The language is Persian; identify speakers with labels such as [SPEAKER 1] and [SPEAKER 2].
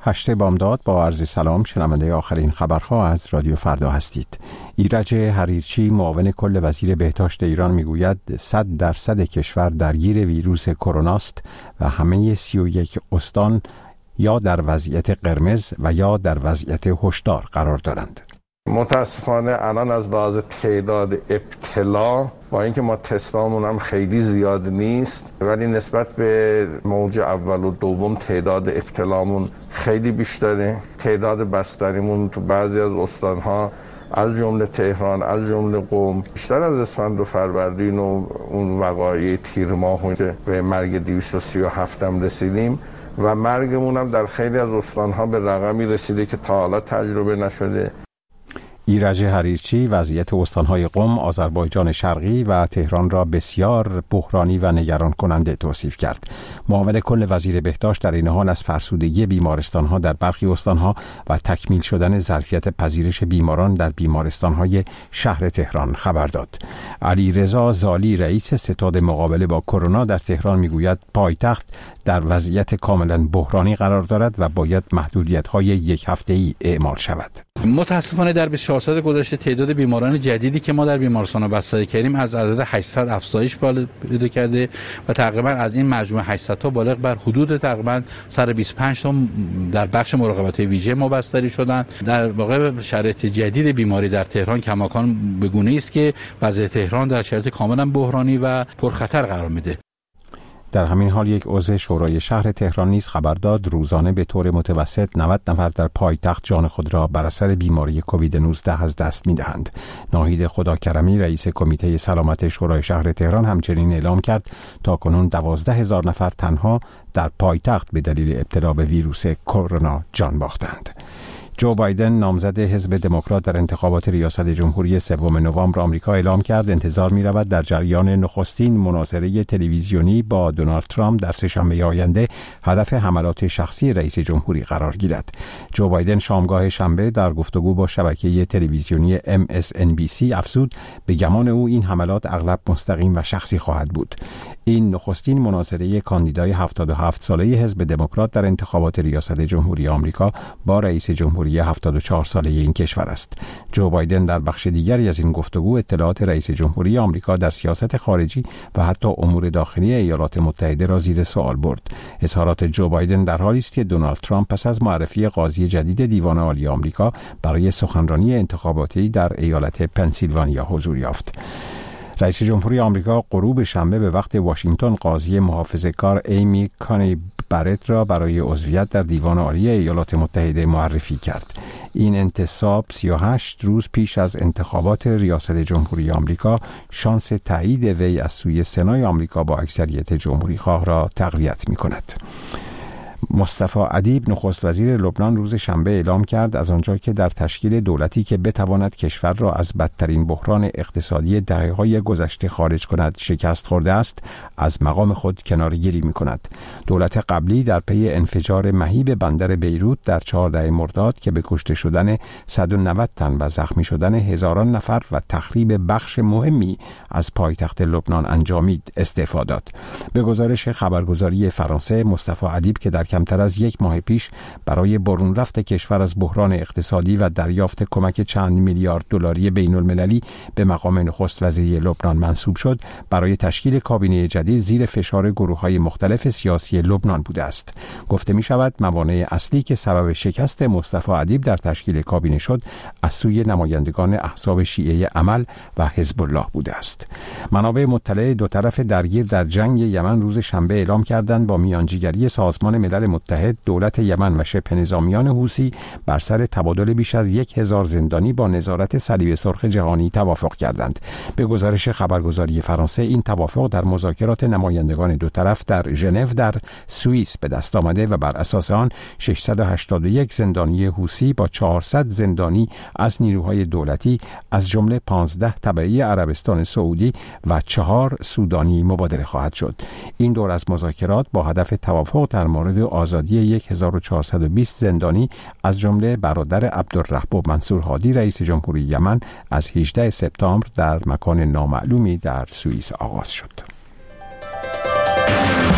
[SPEAKER 1] 8 بامداد با عرض سلام، شنونده آخرین خبرها از رادیو فردا هستید. ایرج حریرچی معاون کل وزیر بهداشت ایران میگوید 100% کشور درگیر ویروس کرونا است و همه 31 استان یا در وضعیت قرمز و یا در وضعیت هشدار قرار دارند.
[SPEAKER 2] متاسفانه الان از لحاظ تعداد ابتلا با اینکه ما تستامون هم خیلی زیاد نیست، ولی نسبت به موج اول و دوم تعداد ابتلامون خیلی بیشتره. تعداد بستریمون تو بعضی از استانها از جمله تهران، از جمله قم، بیشتر از اسفند و فروردین و اون وقایع تیر ماه که به مرگ 237 هم رسیدیم و مرگمون هم در خیلی از استانها به رقمی رسیده که تا حالا تجربه نشده.
[SPEAKER 1] ایرج حریرچی وضعیت استانهای قم، آذربایجان شرقی و تهران را بسیار بحرانی و نگران کننده توصیف کرد. معاون کل وزیر بهداشت در این حال از فرسودگی بیمارستانها در برخی استانها و تکمیل شدن ظرفیت پذیرش بیماران در بیمارستانهای شهر تهران خبر داد. علیرضا زالی رئیس ستاد مقابله با کرونا در تهران میگوید پایتخت در وضعیت کاملا بحرانی قرار دارد و باید محدودیت‌های یک هفته‌ای اعمال شود.
[SPEAKER 3] متاسفانه در 24 ساعت گذشته تعداد بیماران جدیدی که ما در بیمارستان‌ها بستری کردیم از عدد 800 افزایش پیدا کرده و تقریبا از این مجموع 800 تا بالغ بر حدود تقریبا 125 تا در بخش مراقبت ویژه ما بستری شدند. در واقع شرایط جدید بیماری در تهران کماکان به گونه‌ای است که وضع تهران در شرایط کاملا بحرانی و پرخطر قرار میده.
[SPEAKER 1] در همین حال یک عضو شورای شهر تهران نیز خبر داد روزانه به طور متوسط 90 نفر در پایتخت جان خود را بر اثر بیماری کووید 19 از دست می‌دهند. ناهید خداکرمی رئیس کمیته سلامت شورای شهر تهران همچنین اعلام کرد تاکنون 12,000 نفر تنها در پایتخت به دلیل ابتلا به ویروس کرونا جان باختند. جو بایدن نامزد حزب دموکرات در انتخابات ریاست جمهوری 3 نوامبر آمریکا اعلام کرد انتظار می‌رود در جریان نخستین مناظره تلویزیونی با دونالد ترامپ در سه‌شنبه آینده هدف حملات شخصی رئیس جمهوری قرار گیرد. جو بایدن شامگاه شنبه در گفتگو با شبکه تلویزیونی MSNBC افزود به گمان او این حملات اغلب مستقیم و شخصی خواهد بود. این نخستین مناظره کاندیدای 77 ساله حزب دموکرات در انتخابات ریاست جمهوری آمریکا با رئیس جمهوری 74 ساله این کشور است. جو بایدن در بخش دیگری از این گفتگو اطلاعات رئیس جمهوری آمریکا در سیاست خارجی و حتی امور داخلی ایالات متحده را زیر سوال برد. اظهارات جو بایدن در حالی است که دونالد ترامپ پس از معرفی قاضی جدید دیوان عالی آمریکا برای سخنرانی انتخاباتی در ایالت پنسیلوانیا حضور یافت. رئیس جمهوری آمریکا غروب شنبه به وقت واشنگتن قاضی محافظه‌کار ایمی کانی برت را برای عضویت در دیوان عالی ایالات متحده معرفی کرد. این انتصاب 38 روز پیش از انتخابات ریاست جمهوری آمریکا شانس تایید وی از سوی سنای آمریکا با اکثریت جمهوری خواه را تقویت می‌کند. مصطفی ادیب نخست وزیر لبنان روز شنبه اعلام کرد از آنجا که در تشکیل دولتی که بتواند کشور را از بدترین بحران اقتصادی دهه‌های گذشته خارج کند شکست خورده است، از مقام خود کناره‌گیری می‌کند. دولت قبلی در پی انفجار مهیب بندر بیروت در 14 مرداد که به کشته شدن 190 تن و زخمی شدن هزاران نفر و تخریب بخش مهمی از پایتخت لبنان انجامید استعفا داد. به گزارش خبرگزاری فرانسه، مصطفی ادیب که در کمتر از یک ماه پیش برای برون رفت کشور از بحران اقتصادی و دریافت کمک چند میلیارد دلاری بین المللی به مقام نخست وزیری لبنان منصوب شد، برای تشکیل کابینه جدید زیر فشار گروه‌های مختلف سیاسی لبنان بوده است. گفته می شود موانع اصلی که سبب شکست مصطفی ادیب در تشکیل کابینه شد از سوی نمایندگان احزاب شیعه عمل و حزب الله بوده است. منابع مطلع دو طرف درگیر در جنگ یمن روز شنبه اعلام کردند با میانجیگری سازمان ملل متحد دولت یمن و شبه نظامیان حوثی بر سر تبادل بیش از 1000 زندانی با نظارت صلیب سرخ جهانی توافق کردند. به گزارش خبرگزاری فرانسه این توافق در مذاکرات نمایندگان دو طرف در ژنو در سوئیس به دست آمده و بر اساس آن 681 زندانی حوثی با 400 زندانی از نیروهای دولتی از جمله 15 تبعی عربستان سعودی و 4 سودانی مبادله خواهد شد. این دور از مذاکرات با هدف توافق در مورد آزادی 1420 زندانی از جمله برادر عبدالرحمن منصور هادی رئیس جمهوری یمن از 18 سپتامبر در مکان نامعلومی در سوئیس آغاز شد.